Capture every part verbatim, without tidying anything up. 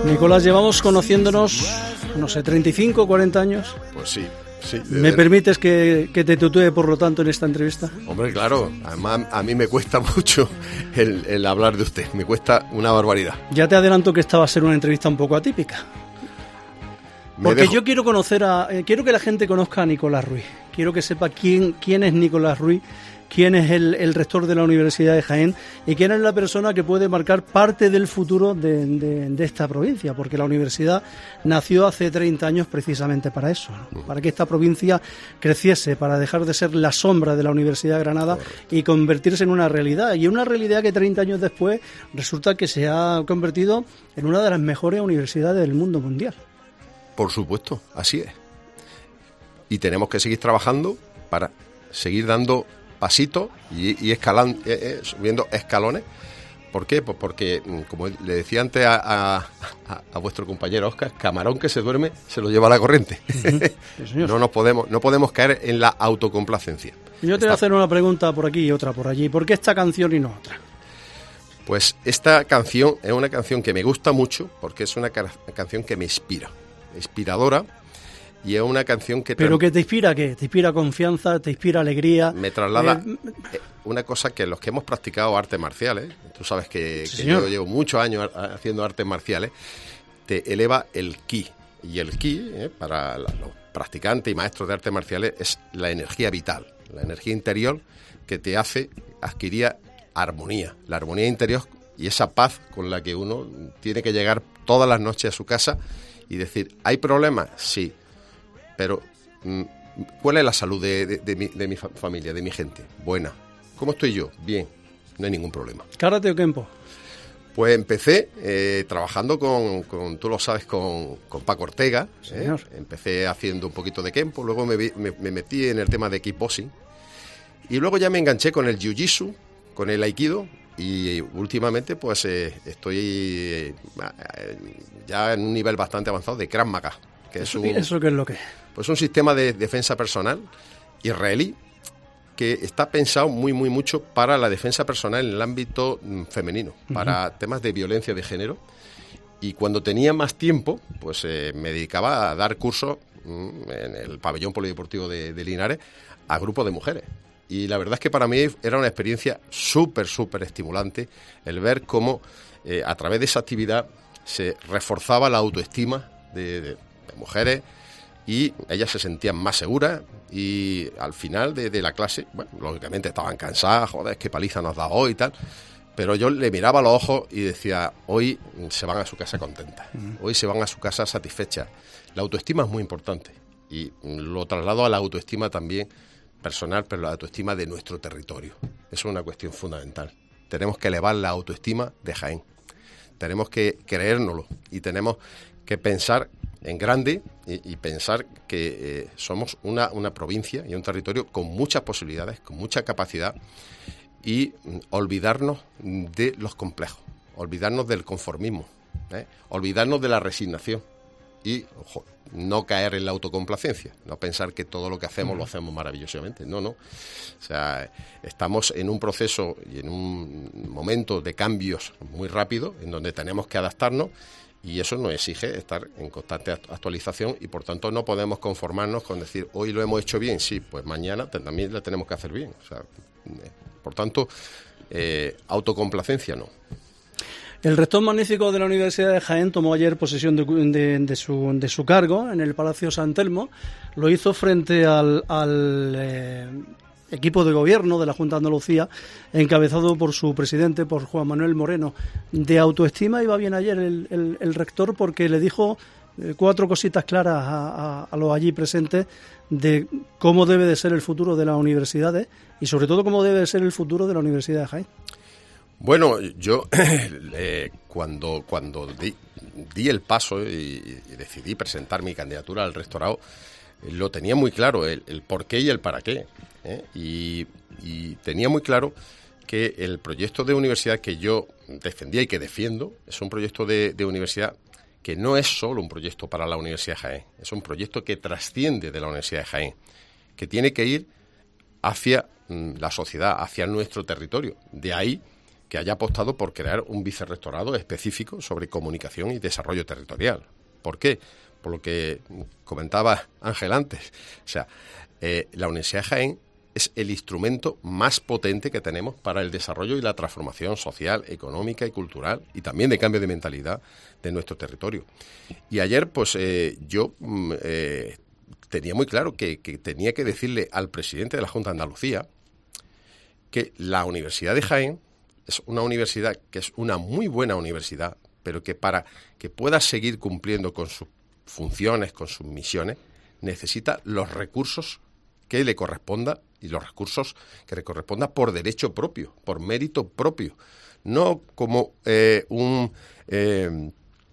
Nicolás, llevamos conociéndonos, no sé, treinta y cinco, cuarenta años. Pues sí, sí. ¿Me permites que, que te tutúe, por lo tanto, en esta entrevista? Hombre, claro. Además, a mí me cuesta mucho el, el hablar de usted. Me cuesta una barbaridad. Ya te adelanto que esta va a ser una entrevista un poco atípica. Porque dejo... yo quiero conocer a... Eh, quiero que la gente conozca a Nicolás Ruiz. Quiero que sepa quién, quién es Nicolás Ruiz, quién es el, el rector de la Universidad de Jaén y quién es la persona que puede marcar parte del futuro de, de, de esta provincia, porque la universidad nació hace treinta años precisamente para eso, ¿no? Para que esta provincia creciese, para dejar de ser la sombra de la Universidad de Granada. Correcto. Y convertirse en una realidad, y una realidad que treinta años después resulta que se ha convertido en una de las mejores universidades del mundo mundial. Por supuesto, así es. Y tenemos que seguir trabajando para seguir dando pasitos y, y escalando, eh, eh, subiendo escalones. ¿Por qué? Pues porque, como le decía antes a, a, a, a vuestro compañero Óscar, camarón que se duerme se lo lleva la corriente. Uh-huh. Sí, no nos podemos, no podemos caer en la autocomplacencia. Yo te Está... voy a hacer una pregunta por aquí y otra por allí. ¿Por qué esta canción y no otra? Pues esta canción es una canción que me gusta mucho porque es una ca- canción que me inspira, inspiradora. Y es una canción que... ¿Pero que te inspira qué? ¿Te inspira confianza? ¿Te inspira alegría? Me traslada eh... una cosa que los que hemos practicado artes marciales, tú sabes que, sí, que yo llevo muchos años haciendo artes marciales, te eleva el ki. Y el ki, eh, para los practicantes y maestros de artes marciales, es la energía vital, la energía interior que te hace adquirir armonía. La armonía interior y esa paz con la que uno tiene que llegar todas las noches a su casa y decir, ¿hay problemas? Sí. Pero, ¿cuál es la salud de, de, de, mi, de mi familia, de mi gente? Buena. ¿Cómo estoy yo? Bien. No hay ningún problema. ¿Karate o Kenpo? Pues empecé eh, trabajando con, con, tú lo sabes, con, con Paco Ortega. ¿eh? Empecé haciendo un poquito de Kenpo, luego me, me, me metí en el tema de kickboxing. Y luego ya me enganché con el jiu-jitsu, con el aikido. Y últimamente pues eh, estoy eh, ya en un nivel bastante avanzado de Krav Maga. Que es un, ¿Eso qué es lo que es? Pues un sistema de defensa personal israelí que está pensado muy, muy mucho para la defensa personal en el ámbito femenino, uh-huh. para temas de violencia de género. Y cuando tenía más tiempo, pues eh, me dedicaba a dar cursos mm, en el pabellón polideportivo de, de Linares a grupos de mujeres. Y la verdad es que para mí era una experiencia súper, súper estimulante el ver cómo eh, a través de esa actividad se reforzaba la autoestima de, de, de mujeres y ellas se sentían más seguras y al final de, de la clase, bueno, lógicamente estaban cansadas, joder, qué paliza nos da hoy y tal, pero yo le miraba a los ojos y decía, hoy se van a su casa contentas, hoy se van a su casa satisfechas. La autoestima es muy importante y lo traslado a la autoestima también personal, pero la autoestima de nuestro territorio. Eso es una cuestión fundamental. Tenemos que elevar la autoestima de Jaén. Tenemos que creérnoslo y tenemos que pensar en grande y, y pensar que eh, somos una, una provincia y un territorio con muchas posibilidades, con mucha capacidad y mm, olvidarnos de los complejos, olvidarnos del conformismo, ¿eh? olvidarnos de la resignación y, ojo, no caer en la autocomplacencia, no pensar que todo lo que hacemos lo hacemos maravillosamente, no, no. O sea, estamos en un proceso y en un momento de cambios muy rápido en donde tenemos que adaptarnos y eso nos exige estar en constante actualización y por tanto no podemos conformarnos con decir hoy lo hemos hecho bien, sí, pues mañana también lo tenemos que hacer bien. O sea, por tanto, eh, autocomplacencia no. El rector magnífico de la Universidad de Jaén tomó ayer posesión de, de, de, su, de su cargo en el Palacio San Telmo. Lo hizo frente al, al eh, equipo de gobierno de la Junta de Andalucía, encabezado por su presidente, por Juan Manuel Moreno. De autoestima iba bien ayer el, el, el rector porque le dijo eh, cuatro cositas claras a, a, a los allí presentes de cómo debe de ser el futuro de las universidades y sobre todo cómo debe de ser el futuro de la Universidad de Jaén. Bueno, yo eh, cuando cuando di, di el paso y, y decidí presentar mi candidatura al rectorado, eh, lo tenía muy claro, el, el por qué y el para qué. ¿eh? Y, y tenía muy claro que el proyecto de universidad que yo defendía y que defiendo es un proyecto de, de universidad que no es solo un proyecto para la Universidad de Jaén, es un proyecto que trasciende de la Universidad de Jaén, que tiene que ir hacia mm, la sociedad, hacia nuestro territorio. De ahí que haya apostado por crear un vicerrectorado específico sobre comunicación y desarrollo territorial. ¿Por qué? Por lo que comentaba Ángel antes. O sea, eh, la Universidad de Jaén es el instrumento más potente que tenemos para el desarrollo y la transformación social, económica y cultural, y también de cambio de mentalidad de nuestro territorio. Y ayer, pues, eh, yo eh, tenía muy claro que, que tenía que decirle al presidente de la Junta de Andalucía que la Universidad de Jaén es una universidad que es una muy buena universidad, pero que para que pueda seguir cumpliendo con sus funciones, con sus misiones, necesita los recursos que le corresponda y los recursos que le corresponda por derecho propio, por mérito propio, no como eh, un eh,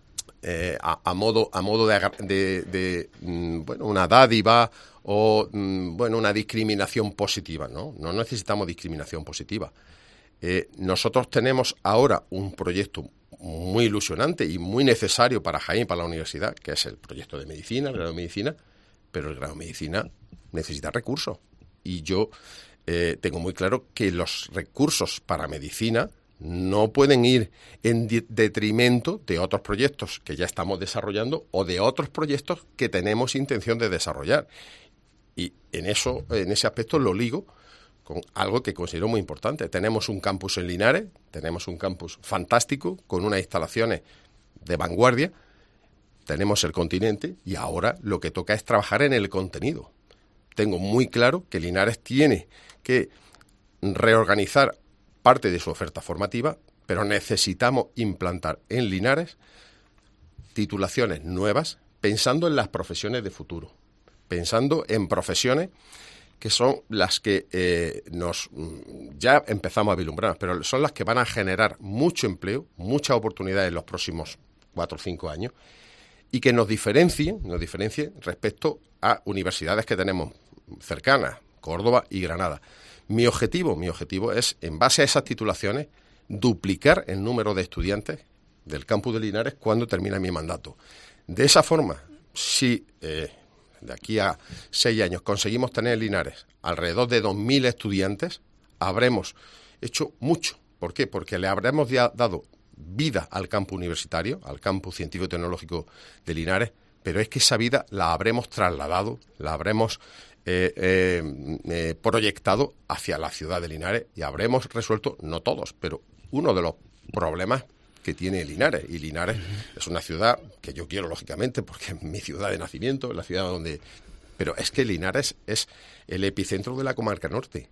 eh, a, a modo a modo de, de, de mm, bueno, una dádiva o mm, bueno, una discriminación positiva. No, no necesitamos discriminación positiva. Eh, nosotros tenemos ahora un proyecto muy ilusionante y muy necesario para Jaén, para la universidad, que es el proyecto de medicina, el grado de medicina, pero el grado de medicina necesita recursos. Y yo eh, tengo muy claro que los recursos para medicina no pueden ir en de- detrimento de otros proyectos que ya estamos desarrollando o de otros proyectos que tenemos intención de desarrollar. Y en eso, en ese aspecto lo ligo con algo que considero muy importante. Tenemos un campus en Linares, tenemos un campus fantástico, con unas instalaciones de vanguardia, tenemos el continente y ahora lo que toca es trabajar en el contenido. Tengo muy claro que Linares tiene que reorganizar parte de su oferta formativa, pero necesitamos implantar en Linares titulaciones nuevas, pensando en las profesiones de futuro, pensando en profesiones que son las que eh, nos ya empezamos a vislumbrar, pero son las que van a generar mucho empleo, muchas oportunidades en los próximos cuatro o cinco años y que nos diferencien, nos diferencien respecto a universidades que tenemos cercanas, Córdoba y Granada. Mi objetivo, mi objetivo es, en base a esas titulaciones, duplicar el número de estudiantes del campus de Linares cuando termine mi mandato. De esa forma, si eh, de aquí a seis años conseguimos tener en Linares alrededor de dos mil estudiantes, habremos hecho mucho. ¿Por qué? Porque le habremos dado vida al campus universitario, al campus científico-tecnológico de Linares, pero es que esa vida la habremos trasladado, la habremos eh, eh, eh, proyectado hacia la ciudad de Linares y habremos resuelto, no todos, pero uno de los problemas que tiene Linares. Y Linares uh-huh. es una ciudad que yo quiero, lógicamente, porque es mi ciudad de nacimiento, la ciudad donde... Pero es que Linares es el epicentro de la comarca norte.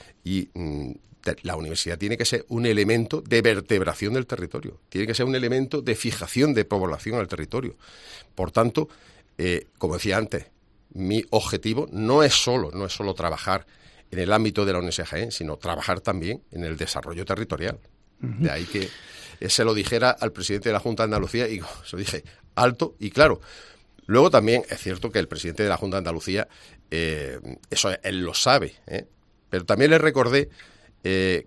Y mm, la universidad tiene que ser un elemento de vertebración del territorio, tiene que ser un elemento de fijación de población al territorio. Por tanto, eh, como decía antes, mi objetivo no es solo, no es solo trabajar en el ámbito de la Universidad de Jaén, sino trabajar también en el desarrollo territorial. Uh-huh. De ahí que se lo dijera al presidente de la Junta de Andalucía y se lo dije alto y claro. Luego también es cierto que el presidente de la Junta de Andalucía, eh, eso él lo sabe, ¿eh? Pero también le recordé eh,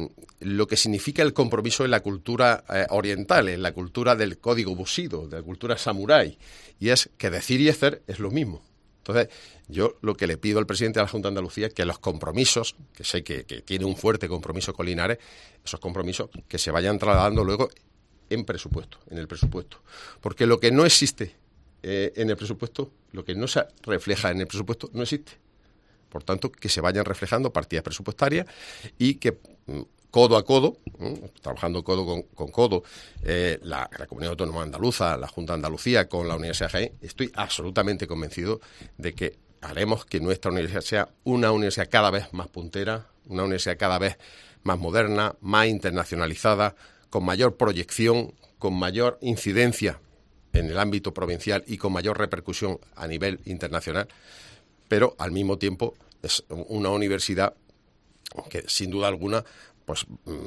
lo que significa el compromiso en la cultura eh, oriental, en la cultura del código bushido, de la cultura samurái, y es que decir y hacer es lo mismo. Entonces, yo lo que le pido al presidente de la Junta de Andalucía es que los compromisos, que sé que, que tiene un fuerte compromiso con Linares, esos compromisos que se vayan trasladando luego en presupuesto, en el presupuesto. Porque lo que no existe eh, en el presupuesto, lo que no se refleja en el presupuesto, no existe. Por tanto, que se vayan reflejando partidas presupuestarias y que codo a codo, ¿eh? trabajando codo con, con codo, eh, la, la Comunidad Autónoma Andaluza, la Junta de Andalucía con la Universidad de Jaén, estoy absolutamente convencido de que haremos que nuestra universidad sea una universidad cada vez más puntera, una universidad cada vez más moderna, más internacionalizada, con mayor proyección, con mayor incidencia en el ámbito provincial y con mayor repercusión a nivel internacional, pero al mismo tiempo es una universidad que sin duda alguna, pues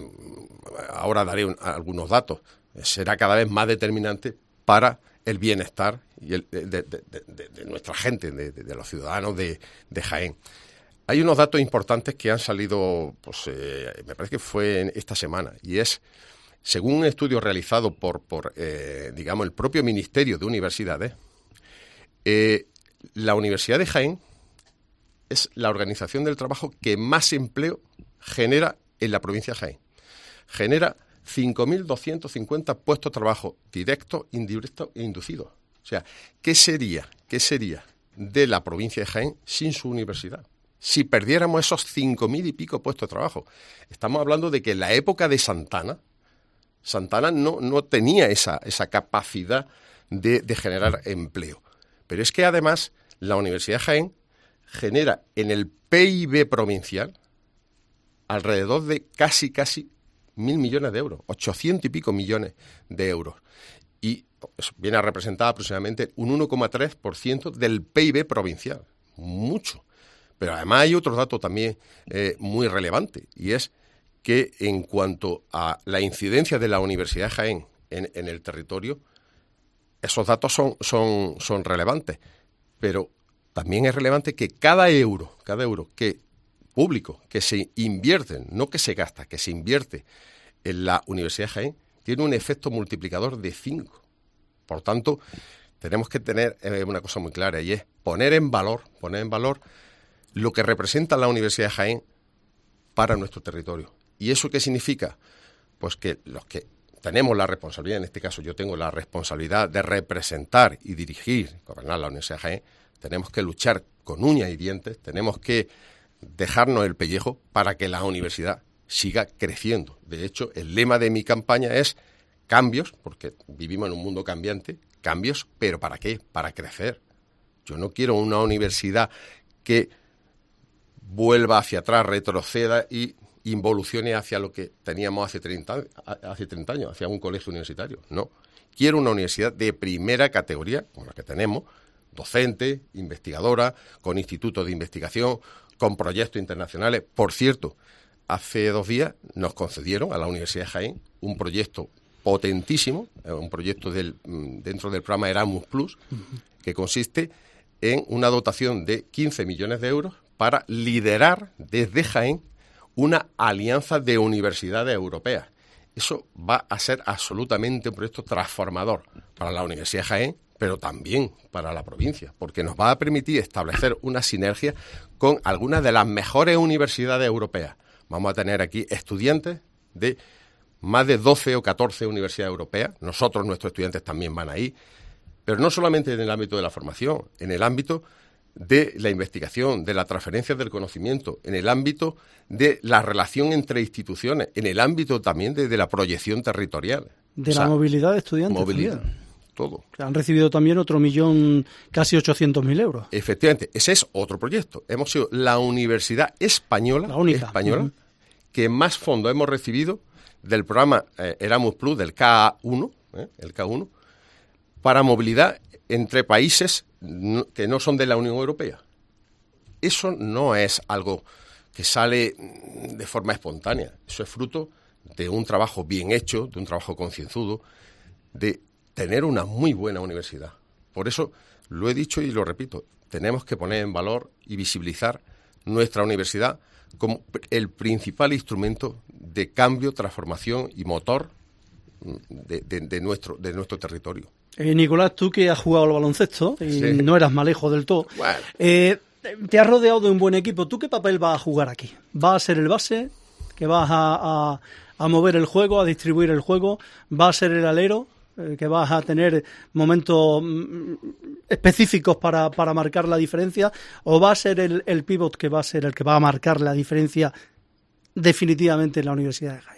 ahora daré un, algunos datos, será cada vez más determinante para el bienestar y el, de, de, de, de, de nuestra gente, de, de, de los ciudadanos de, de Jaén. Hay unos datos importantes que han salido, pues eh, me parece que fue esta semana, y es, según un estudio realizado por, por eh, digamos, el propio Ministerio de Universidades, eh, la Universidad de Jaén es la organización del trabajo que más empleo genera en la provincia de Jaén. genera cinco mil doscientos cincuenta puestos de trabajo directos, indirectos e inducidos. O sea, ¿qué sería, qué sería de la provincia de Jaén sin su universidad? Si perdiéramos esos cinco mil y pico puestos de trabajo. Estamos hablando de que en la época de Santana, Santana no, no tenía esa, esa capacidad de, de generar empleo. Pero es que además la Universidad de Jaén genera en el P I B provincial alrededor de casi, casi mil millones de euros, ochocientos y pico millones de euros. Y eso viene a representar aproximadamente un uno coma tres por ciento del P I B provincial. Mucho. Pero además hay otro dato también eh, muy relevante, y es que en cuanto a la incidencia de la Universidad de Jaén en, en el territorio, esos datos son, son, son relevantes. Pero también es relevante que cada euro, cada euro que público que se invierte, no que se gasta, que se invierte en la Universidad de Jaén, tiene un efecto multiplicador de cinco. Por tanto, tenemos que tener eh, una cosa muy clara, y es poner en valor, poner en valor lo que representa la Universidad de Jaén para nuestro territorio. ¿Y eso qué significa? Pues que los que tenemos la responsabilidad, en este caso yo tengo la responsabilidad de representar y dirigir, gobernar la Universidad de Jaén, tenemos que luchar con uñas y dientes, tenemos que dejarnos el pellejo para que la universidad siga creciendo. De hecho, el lema de mi campaña es cambios, porque vivimos en un mundo cambiante, cambios, pero ¿para qué? Para crecer. Yo no quiero una universidad que vuelva hacia atrás, retroceda y involucione hacia lo que teníamos hace treinta, hace treinta años, hacia un colegio universitario. No. Quiero una universidad de primera categoría, como la que tenemos, docente, investigadora, con institutos de investigación, con proyectos internacionales. Por cierto, hace dos días nos concedieron a la Universidad de Jaén un proyecto potentísimo, un proyecto del, dentro del programa Erasmus Plus, que consiste en una dotación de quince millones de euros para liderar desde Jaén una alianza de universidades europeas. Eso va a ser absolutamente un proyecto transformador para la Universidad de Jaén, pero también para la provincia, porque nos va a permitir establecer una sinergia con algunas de las mejores universidades europeas. Vamos a tener aquí estudiantes de más de doce o catorce universidades europeas. Nosotros, nuestros estudiantes también van ahí, pero no solamente en el ámbito de la formación, en el ámbito de la investigación, de la transferencia del conocimiento, en el ámbito de la relación entre instituciones, en el ámbito también de, de la proyección territorial. De o sea, la movilidad de estudiantes. Movilidad, también. Todo. Han recibido también otro millón, casi ochocientos mil euros. Efectivamente, ese es otro proyecto. Hemos sido la universidad española, la única. española, uh-huh. que más fondos hemos recibido del programa eh, Erasmus Plus, del K A uno, eh, el K A uno, para movilidad entre países que no son de la Unión Europea. Eso no es algo que sale de forma espontánea. Eso es fruto de un trabajo bien hecho, de un trabajo concienzudo, de tener una muy buena universidad. Por eso, lo he dicho y lo repito, tenemos que poner en valor y visibilizar nuestra universidad como el principal instrumento de cambio, transformación y motor de, de, de, nuestro, de nuestro territorio. Eh, Nicolás, tú que has jugado al baloncesto y sí. no eras malejo del todo, bueno. eh, te has rodeado de un buen equipo. ¿Tú qué papel vas a jugar aquí? ¿Vas a ser el base? ¿Que vas a, a, a mover el juego, a distribuir el juego? ¿Vas a ser el alero? Eh, ¿Que vas a tener momentos mm, específicos para, para marcar la diferencia? ¿O va a ser el, el pivot que va a ser el que va a marcar la diferencia definitivamente en la Universidad de Jaén?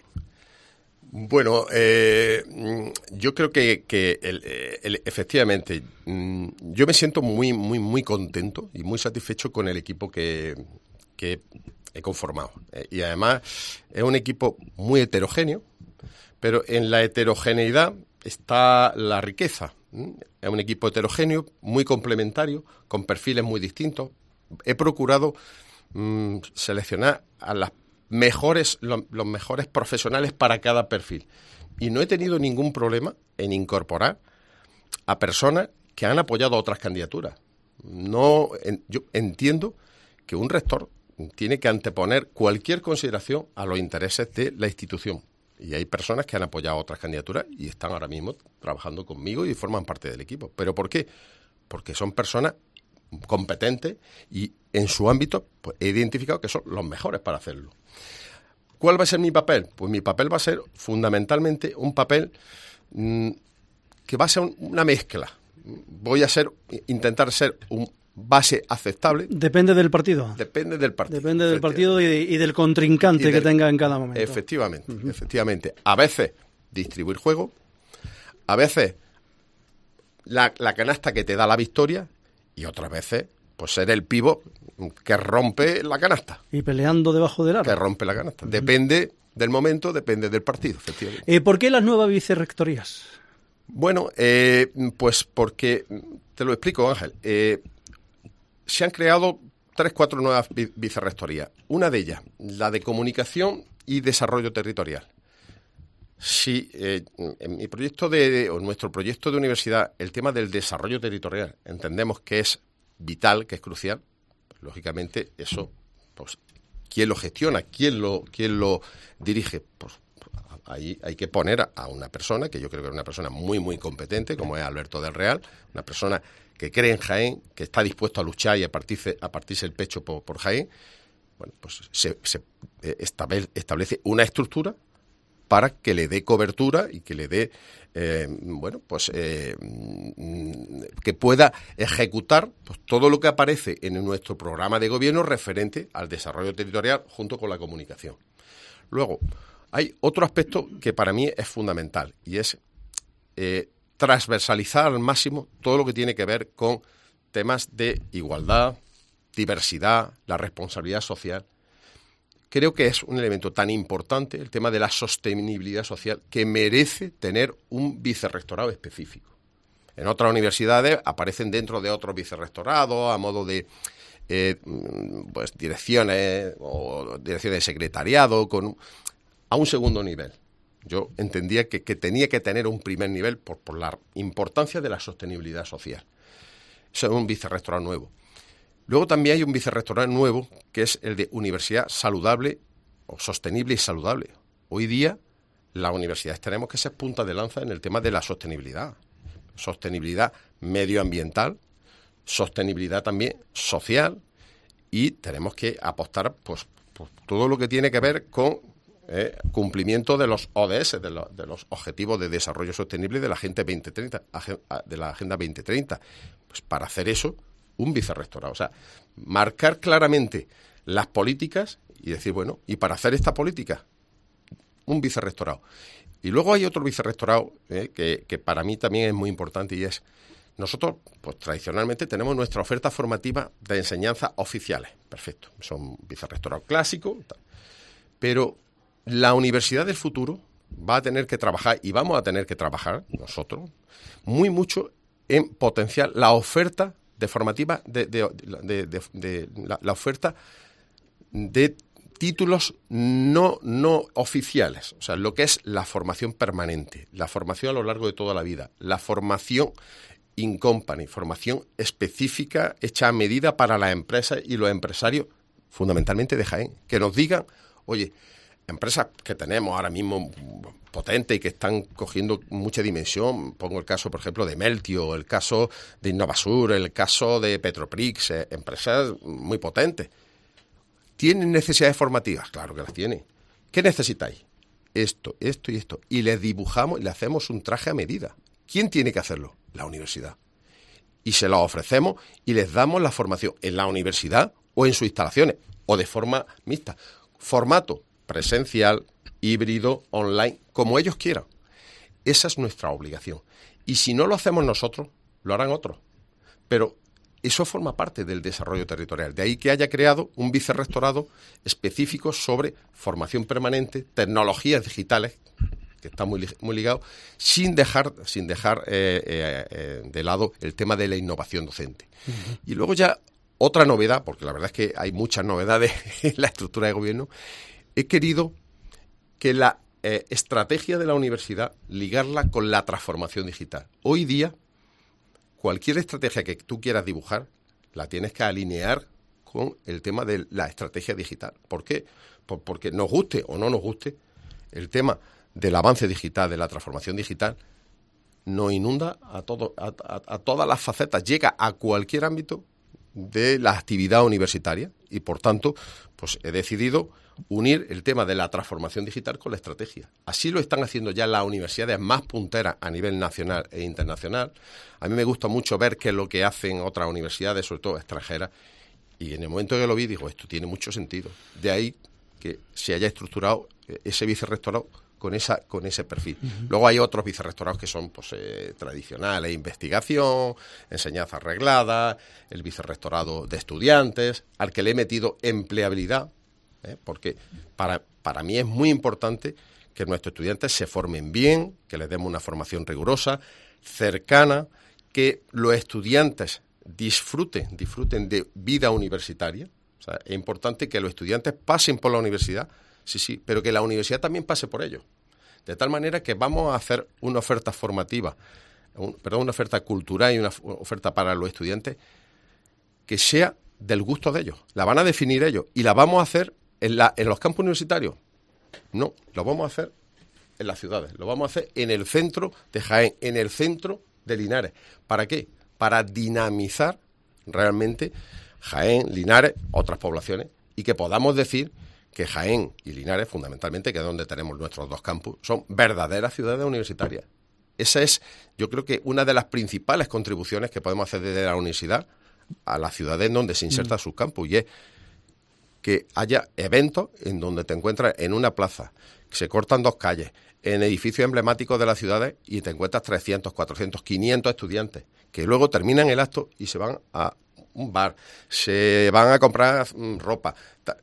Bueno, eh, yo creo que, que el, el, efectivamente, yo me siento muy, muy, muy contento y muy satisfecho con el equipo que, que he conformado. Y además es un equipo muy heterogéneo, pero en la heterogeneidad está la riqueza. Es un equipo heterogéneo, muy complementario, con perfiles muy distintos. He procurado mmm, seleccionar a las mejores lo, los mejores profesionales para cada perfil. Y no he tenido ningún problema en incorporar a personas que han apoyado otras candidaturas. No, en, yo entiendo que un rector tiene que anteponer cualquier consideración a los intereses de la institución. Y hay personas que han apoyado otras candidaturas y están ahora mismo trabajando conmigo y forman parte del equipo. ¿Pero por qué? Porque son personas competentes y en su ámbito pues, he identificado que son los mejores para hacerlo. ¿Cuál va a ser mi papel? Pues mi papel va a ser fundamentalmente un papel mmm, que va a ser un, una mezcla. Voy a ser, intentar ser un base aceptable. Depende del partido. Depende del partido. Depende del partido y, de, y del contrincante y del, que tenga en cada momento. Efectivamente, uh-huh. efectivamente. A veces distribuir juego, a veces la, la canasta que te da la victoria y otras veces pues ser el pívot que rompe la canasta. Y peleando debajo del aro. Que rompe la canasta. Uh-huh. Depende del momento, depende del partido, efectivamente. Eh, ¿Por qué las nuevas vicerrectorías? Bueno, eh, pues porque, te lo explico, Ángel, eh, se han creado tres, cuatro nuevas vicerrectorías. Una de ellas, la de Comunicación y Desarrollo Territorial. Si eh, en mi proyecto de, o nuestro proyecto de universidad, el tema del desarrollo territorial, entendemos que es vital, que es crucial, lógicamente eso, pues, ¿quién lo gestiona? ¿Quién lo, quién lo dirige? Pues ahí hay que poner a una persona, que yo creo que es una persona muy, muy competente, como es Alberto del Real, una persona que cree en Jaén, que está dispuesto a luchar y a partirse, a partirse el pecho por, por Jaén. Bueno, pues se, se establece una estructura para que le dé cobertura y que le dé, eh, bueno, pues eh, que pueda ejecutar pues, todo lo que aparece en nuestro programa de gobierno referente al desarrollo territorial junto con la comunicación. Luego, hay otro aspecto que para mí es fundamental y es eh, transversalizar al máximo todo lo que tiene que ver con temas de igualdad, diversidad, la responsabilidad social. Creo que es un elemento tan importante el tema de la sostenibilidad social que merece tener un vicerrectorado específico. En otras universidades aparecen dentro de otros vicerrectorados a modo de eh, pues direcciones o direcciones de secretariado con a un segundo nivel. Yo entendía que, que tenía que tener un primer nivel por, por la importancia de la sostenibilidad social. Eso es un vicerrectorado nuevo. Luego también hay un vicerrectorado nuevo que es el de Universidad Saludable o Sostenible y Saludable. Hoy día las universidades tenemos que ser punta de lanza en el tema de la sostenibilidad. Sostenibilidad medioambiental, sostenibilidad también social y tenemos que apostar pues, por todo lo que tiene que ver con eh, cumplimiento de los O D S, de, lo, de los Objetivos de Desarrollo Sostenible de la Agenda veinte treinta, de la Agenda veinte treinta. Pues para hacer eso un vicerrectorado, o sea, marcar claramente las políticas y decir, bueno, y para hacer esta política, un vicerrectorado. Y luego hay otro vicerrectorado eh, que, que para mí también es muy importante y es, nosotros, pues tradicionalmente tenemos nuestra oferta formativa de enseñanza oficiales, perfecto, son vicerrectorados clásicos, pero la universidad del futuro va a tener que trabajar, y vamos a tener que trabajar nosotros, muy mucho en potenciar la oferta de formativa, de, de, de, de, de la, la oferta de títulos no, no oficiales, o sea, lo que es la formación permanente, la formación a lo largo de toda la vida, la formación in company, formación específica hecha a medida para las empresas y los empresarios, fundamentalmente de Jaén, que nos digan, oye, empresas que tenemos ahora mismo potentes y que están cogiendo mucha dimensión, pongo el caso, por ejemplo, de Meltio, el caso de Innovasur, el caso de Petroprix, eh, empresas muy potentes. ¿Tienen necesidades formativas? Claro que las tienen. ¿Qué necesitáis? Esto, esto y esto. Y les dibujamos y le hacemos un traje a medida. ¿Quién tiene que hacerlo? La universidad. Y se lo ofrecemos y les damos la formación en la universidad o en sus instalaciones, o de forma mixta. Formato presencial, híbrido, online, como ellos quieran. Esa es nuestra obligación. Y si no lo hacemos nosotros, lo harán otros. Pero eso forma parte del desarrollo territorial. De ahí que haya creado un vicerrectorado específico sobre formación permanente, tecnologías digitales, que está muy, muy ligado, sin dejar, sin dejar eh, eh, eh, de lado el tema de la innovación docente. Uh-huh. Y luego ya otra novedad, porque la verdad es que hay muchas novedades en la estructura de gobierno, he querido que la eh, estrategia de la universidad ligarla con la transformación digital. Hoy día, cualquier estrategia que tú quieras dibujar, la tienes que alinear con el tema de la estrategia digital. ¿Por qué? Por, porque nos guste o no nos guste, el tema del avance digital, de la transformación digital, nos inunda a, todo, a, a, a todas las facetas, llega a cualquier ámbito de la actividad universitaria y, por tanto, pues he decidido unir el tema de la transformación digital con la estrategia. Así lo están haciendo ya las universidades más punteras a nivel nacional e internacional. A mí me gusta mucho ver qué es lo que hacen otras universidades, sobre todo extranjeras, y en el momento que lo vi digo, esto tiene mucho sentido. De ahí que se haya estructurado ese vicerrectorado con esa con ese perfil. Uh-huh. Luego hay otros vicerrectorados que son pues eh, tradicionales, investigación, enseñanza arreglada, el vicerrectorado de estudiantes, al que le he metido empleabilidad, ¿eh? porque para, para mí es muy importante que nuestros estudiantes se formen bien, que les demos una formación rigurosa, cercana, que los estudiantes disfruten, disfruten de vida universitaria. O sea, es importante que los estudiantes pasen por la universidad, sí, sí, pero que la universidad también pase por ellos. De tal manera que vamos a hacer una oferta formativa, un, perdón, una oferta cultural y una oferta para los estudiantes que sea del gusto de ellos. La van a definir ellos y la vamos a hacer en, la, en los campus universitarios. No, lo vamos a hacer en las ciudades, lo vamos a hacer en el centro de Jaén, en el centro de Linares. ¿Para qué? Para dinamizar realmente Jaén, Linares, otras poblaciones, y que podamos decir que Jaén y Linares, fundamentalmente, que es donde tenemos nuestros dos campus, son verdaderas ciudades universitarias. Esa es, yo creo que una de las principales contribuciones que podemos hacer desde la universidad a las ciudades en donde se inserta mm. sus campus, y es que haya eventos en donde te encuentras en una plaza, que se cortan dos calles, en edificios emblemáticos de las ciudades y te encuentras trescientos, cuatrocientos, quinientos estudiantes, que luego terminan el acto y se van a un bar, se van a comprar ropa.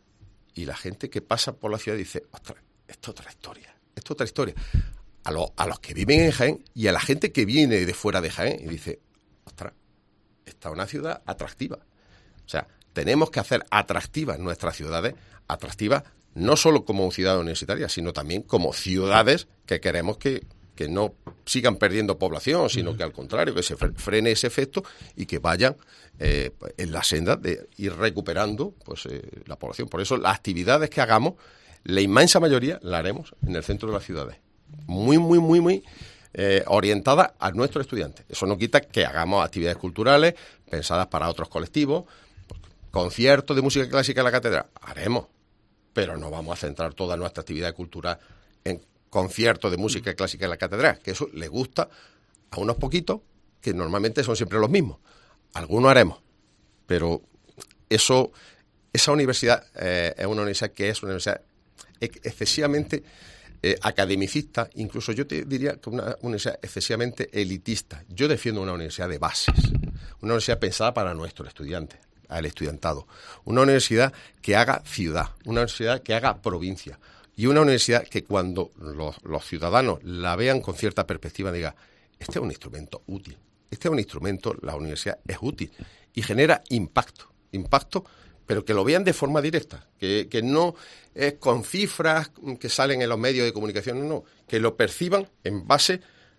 Y la gente que pasa por la ciudad dice, ostras, esto es otra historia, esto es otra historia. A, lo, a los que viven en Jaén y a la gente que viene de fuera de Jaén y dice, ostras, esta es una ciudad atractiva. O sea, tenemos que hacer atractivas nuestras ciudades, atractivas no solo como ciudad universitaria, sino también como ciudades que queremos que, que no sigan perdiendo población, sino que al contrario, que se frene ese efecto y que vayan eh, en la senda de ir recuperando pues eh, la población. Por eso las actividades que hagamos, la inmensa mayoría la haremos en el centro de las ciudades. Muy, muy, muy, muy eh, orientadas a nuestros estudiantes. Eso no quita que hagamos actividades culturales pensadas para otros colectivos, conciertos de música clásica en la catedral, haremos, pero no vamos a centrar toda nuestra actividad cultural en conciertos de música clásica en la catedral, que eso le gusta a unos poquitos, que normalmente son siempre los mismos. Algunos haremos, pero eso, esa universidad eh, es una universidad que es una universidad excesivamente eh, academicista, incluso yo te diría que una universidad excesivamente elitista. Yo defiendo una universidad de bases, una universidad pensada para nuestros estudiantes, al estudiantado, una universidad que haga ciudad, una universidad que haga provincia y una universidad que cuando los, los ciudadanos la vean con cierta perspectiva diga, este es un instrumento útil, este es un instrumento, la universidad es útil y genera impacto, impacto, pero que lo vean de forma directa, que, que no es con cifras que salen en los medios de comunicación, no, no, que lo perciban en base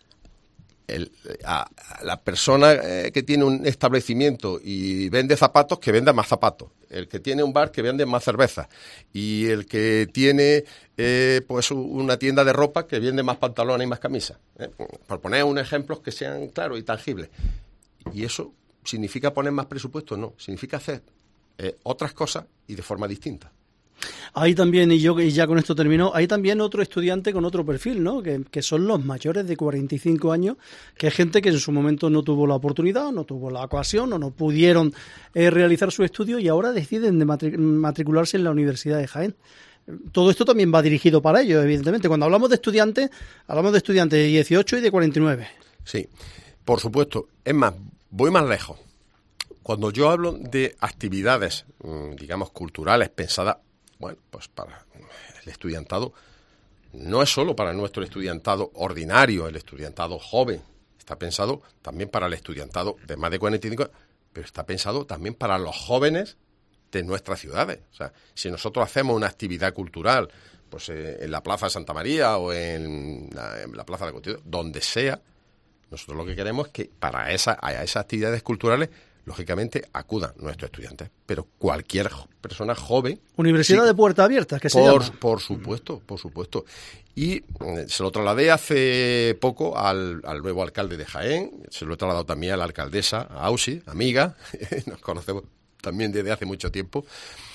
El, a, a la persona eh, que tiene un establecimiento y vende zapatos, que venda más zapatos, el que tiene un bar, que vende más cerveza, y el que tiene eh, pues una tienda de ropa, que vende más pantalones y más camisas, eh, por poner unos ejemplos que sean claros y tangibles. ¿Y eso significa poner más presupuesto? No, significa hacer eh, otras cosas y de forma distinta. Hay también, y yo y ya con esto termino, hay también otro estudiante con otro perfil, ¿no? Que, que son los mayores de cuarenta y cinco años, que es gente que en su momento no tuvo la oportunidad, no tuvo la ocasión, o no pudieron eh, realizar su estudio y ahora deciden de matric- matricularse en la Universidad de Jaén. Todo esto también va dirigido para ellos, evidentemente. Cuando hablamos de estudiantes, hablamos de estudiantes de dieciocho y de cuarenta y nueve. Sí, por supuesto. Es más, voy más lejos. Cuando yo hablo de actividades, digamos, culturales pensadas, bueno, pues para el estudiantado, no es solo para nuestro estudiantado ordinario, el estudiantado joven, está pensado también para el estudiantado de más de cuarenta y cinco, pero está pensado también para los jóvenes de nuestras ciudades. O sea, si nosotros hacemos una actividad cultural, pues eh, en la Plaza de Santa María o en la, en la Plaza de la Constitución, donde sea, nosotros lo que queremos es que para esa, a esas actividades culturales lógicamente acudan nuestros estudiantes, pero cualquier persona joven... Universidad sí, de puerta abierta, que se por, llama. Por supuesto, por supuesto. Y eh, se lo trasladé hace poco al, al nuevo alcalde de Jaén, se lo he trasladado también a la alcaldesa, a Ausi, amiga, nos conocemos también desde hace mucho tiempo,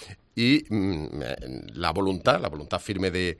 y mmm, la voluntad, la voluntad firme de,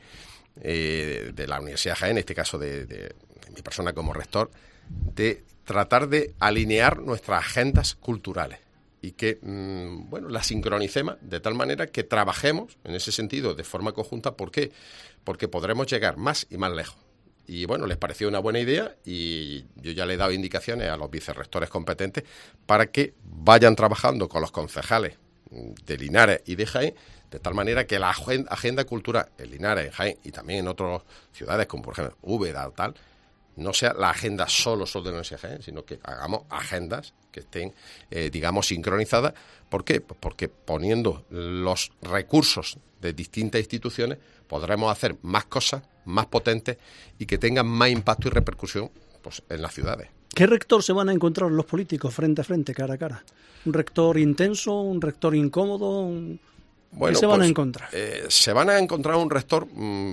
eh, de la Universidad de Jaén, en este caso de, de, de mi persona como rector, de tratar de alinear nuestras agendas culturales y que, mmm, bueno, las sincronicemos de tal manera que trabajemos en ese sentido de forma conjunta. ¿Por qué? Porque podremos llegar más y más lejos. Y bueno, les pareció una buena idea y yo ya le he dado indicaciones a los vicerrectores competentes para que vayan trabajando con los concejales de Linares y de Jaén, de tal manera que la agenda, agenda cultural en Linares, en Jaén y también en otras ciudades como por ejemplo Úbeda o tal, no sea la agenda solo, solo de la Universidad de Jaén, sino que hagamos agendas que estén, eh, digamos, sincronizadas. ¿Por qué? Pues porque poniendo los recursos de distintas instituciones podremos hacer más cosas, más potentes y que tengan más impacto y repercusión pues, en las ciudades. ¿Qué rector se van a encontrar los políticos frente a frente, cara a cara? ¿Un rector intenso, un rector incómodo? Un... Bueno, ¿Qué se van pues, a encontrar? Eh, se van a encontrar un rector mmm,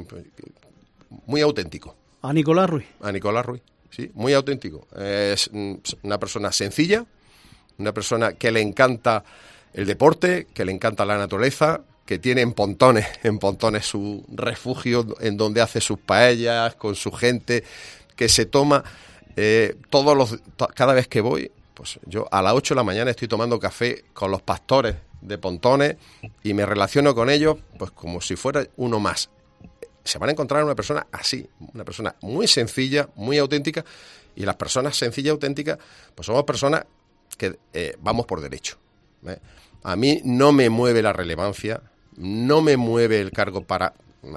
muy auténtico. ¿A Nicolás Ruiz? A Nicolás Ruiz, sí, muy auténtico. Es una persona sencilla, una persona que le encanta el deporte, que le encanta la naturaleza, que tiene en Pontones, en Pontones su refugio en donde hace sus paellas con su gente, que se toma eh, todos los to, cada vez que voy, pues yo a las ocho de la mañana estoy tomando café con los pastores de Pontones y me relaciono con ellos pues como si fuera uno más. Se van a encontrar una persona así, una persona muy sencilla, muy auténtica, y las personas sencillas y auténticas, pues somos personas que eh, vamos por derecho. ¿eh? A mí no me mueve la relevancia, no me mueve el cargo para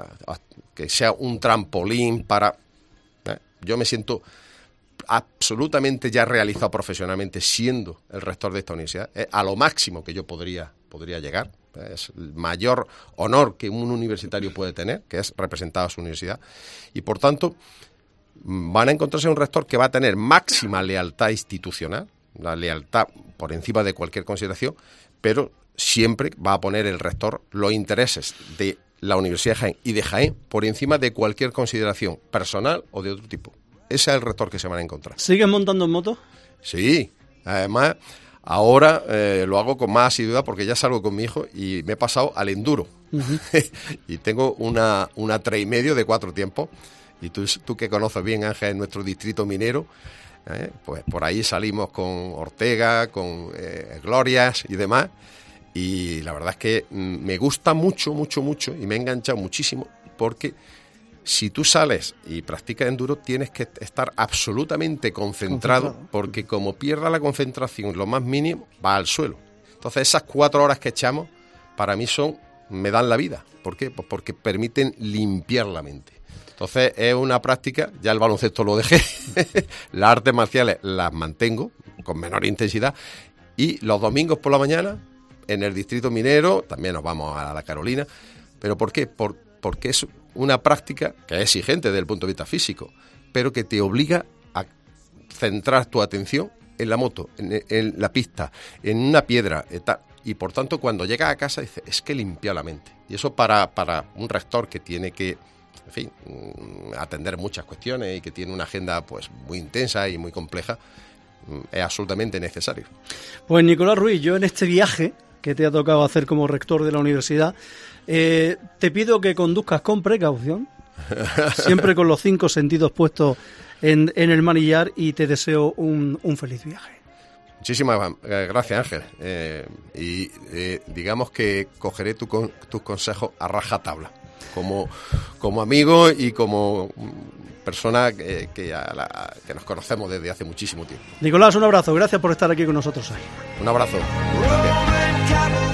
que sea un trampolín para... ¿eh? Yo me siento absolutamente ya realizado profesionalmente siendo el rector de esta universidad, ¿eh? a lo máximo que yo podría, podría llegar. Es el mayor honor que un universitario puede tener, que es representar a su universidad. Y, por tanto, van a encontrarse un rector que va a tener máxima lealtad institucional, la lealtad por encima de cualquier consideración, pero siempre va a poner el rector los intereses de la Universidad de Jaén y de Jaén por encima de cualquier consideración personal o de otro tipo. Ese es el rector que se van a encontrar. ¿Sigues montando en moto? Sí, además... Ahora eh, lo hago con más asiduidad porque ya salgo con mi hijo y me he pasado al enduro. Uh-huh. Y tengo una, una tres y medio de cuatro tiempos. Y tú, tú que conoces bien, Ángel, nuestro distrito minero, eh, pues por ahí salimos con Ortega, con eh, Glorias y demás. Y la verdad es que mm, me gusta mucho, mucho, mucho y me he enganchado muchísimo porque... Si tú sales y practicas enduro, tienes que estar absolutamente concentrado, concentrado, porque como pierda la concentración lo más mínimo, va al suelo. Entonces esas cuatro horas que echamos, para mí son, me dan la vida. ¿Por qué? Pues porque permiten limpiar la mente. Entonces es una práctica, ya el baloncesto lo dejé, las artes marciales las mantengo con menor intensidad, y los domingos por la mañana, en el distrito minero, también nos vamos a la Carolina. ¿Pero por qué? Por, porque es una práctica que es exigente desde el punto de vista físico, pero que te obliga a centrar tu atención en la moto, en, en la pista, en una piedra, eta, y por tanto cuando llegas a casa dices, es que limpia la mente. Y eso para, para un rector que tiene que, en fin, atender muchas cuestiones y que tiene una agenda pues muy intensa y muy compleja, es absolutamente necesario. Pues Nicolás Ruiz, yo en este viaje que te ha tocado hacer como rector de la universidad, Eh, te pido que conduzcas con precaución, siempre con los cinco sentidos puestos en, en el manillar, y te deseo un, un feliz viaje. Muchísimas gracias, Ángel. Eh, y eh, digamos que cogeré tu, con, tus consejos a rajatabla, como, como amigo y como persona que, que, a la, que nos conocemos desde hace muchísimo tiempo. Nicolás, un abrazo. Gracias por estar aquí con nosotros hoy. Un abrazo. Gracias.